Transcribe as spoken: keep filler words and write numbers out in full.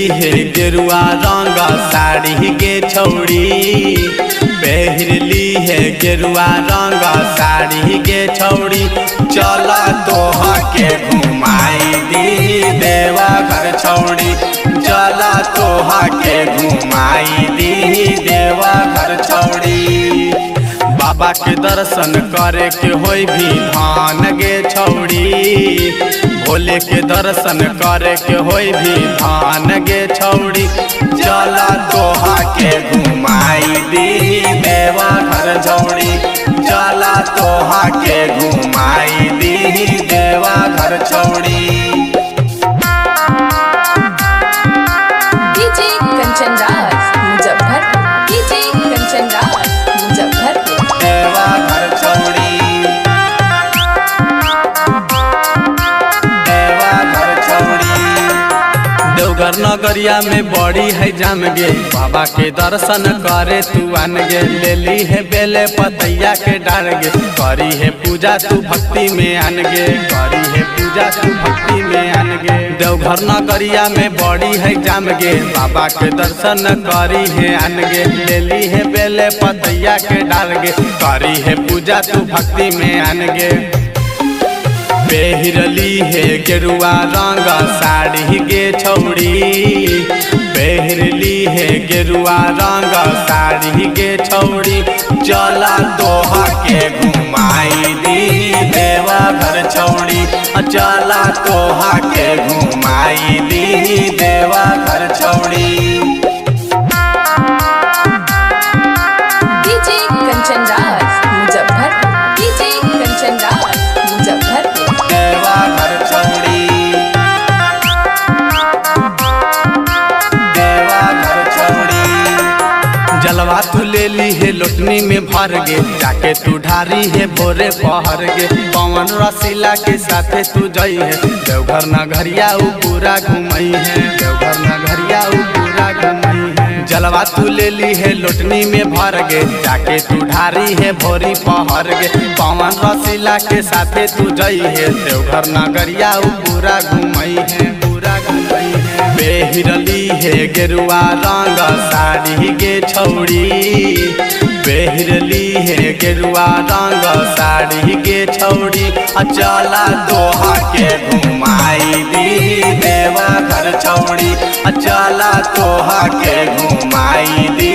है गेरुआ रंग साड़ी गे छौड़ी, पहरली है गेरुआ रंग साड़ी गे छौड़ी। चल तोह के घुमाई दी देवा घर छौड़ी, चल तोह के घुमाई दी देवा घर छौड़ी। बाबा के दर्शन करे के होई भी धान गे छौड़ी, भोले के दर्शन करे के होई भी धान गे छौड़ी। चल तोहा के घुमाई दी देवा घर छौड़ी, चल तोहा के घुमाई दी देवा घर छौड़ी। DJ Kanchan Raj Muzaffarpur, DJ Kanchan Raj Muzaffarpur. देवा घर छौड़ी, देवा घर छौड़ी। देवघर नगरिया में बड़ी है जाम गे, बाबा के दर्शन करे तू आन गे। ले ली है बेले पतैया के डार गे, करी है पूजा तू भक्ति में आन गे, करी है पूजा तू भक्ति में आन गे। देवघर नगरिया में बड़ी है जाम गे, बाबा के दर्शन करी है आन गे। ले ली है बेले पतैया के डार गे, करी है पूजा तू भक्ति में आन गे। पहरली है गेरुआ रंग साड़ी गे छौड़ी, पहरली है गेरुआ रंग साड़ी गे छौड़ी। चल तोह के घुमाई दी देवा घर छौड़ी, चल तोह के घुमाई दी देवा घर छौड़ी। DJ Kanchan Raj Muzaffarpur, DJ Kanchan Raj Muzaffarpur. देवा घर छौड़ी, देवा घर छौड़ी। जलवा तू ले ली है लोटनी में भर गे, जाके तू ढारी है भोरे पहर गे। पवन रसीला के साथे तू जई है, देवघर नगरिया उ पूरा घुमई है, देवघर नगरिया उ पूरा घुमई है। जलवा तू ले ली है लोटनी में भर गे, जाके तू ढारी है भोरी पहर गे। पवन रसीला के साथे तू जई है, देवघर नगरिया उ पूरा घुमई है, पूरा घुमई है। पहरली है गेरुआ रंग साड़ी गे छौड़ी, पहरली है गेरुआ रंग साड़ी गे छौड़ी। चल तोह के घुमाई दी देवा घर छौड़ी, चल तोह के घुमाई दी